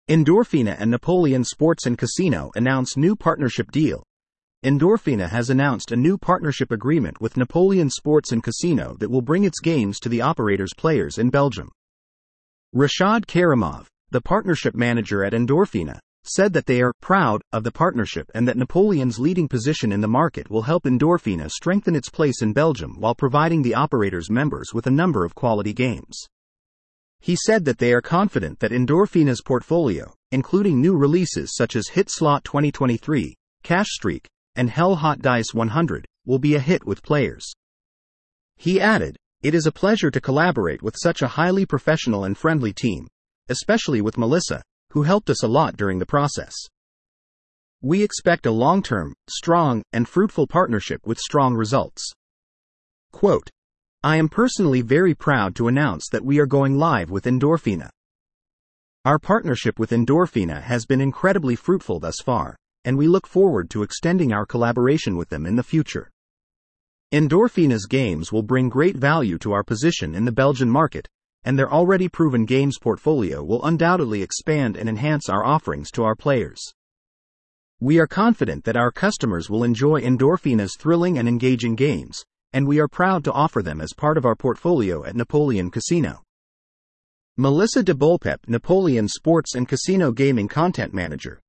Endorfina and Napoleon Sports and Casino announce new partnership deal. Endorfina has announced a new partnership agreement with Napoleon Sports and Casino that will bring its games to the operator's players in Belgium. Rashad Karimov, the partnership manager at Endorfina, said that they are proud of the partnership and that Napoleon's leading position in the market will help Endorfina strengthen its place in Belgium while providing the operator's members with a number of quality games. He said that they are confident that Endorfina's portfolio, including new releases such as Hit Slot 2023, Cash Streak, and Hell Hot Dice 100, will be a hit with players. He added, "It is a pleasure to collaborate with such a highly professional and friendly team, especially with Melissa, who helped us a lot during the process. We expect a long-term, strong, and fruitful partnership with strong results." Quote, "I am personally very proud to announce that we are going live with Endorfina. Our partnership with Endorfina has been incredibly fruitful thus far, and we look forward to extending our collaboration with them in the future. Endorfina's games will bring great value to our position in the Belgian market, and their already proven games portfolio will undoubtedly expand and enhance our offerings to our players. We are confident that our customers will enjoy Endorfina's thrilling and engaging games, and we are proud to offer them as part of our portfolio at Napoleon Casino." Melissa de Bolpep, Napoleon Sports and Casino Gaming Content Manager,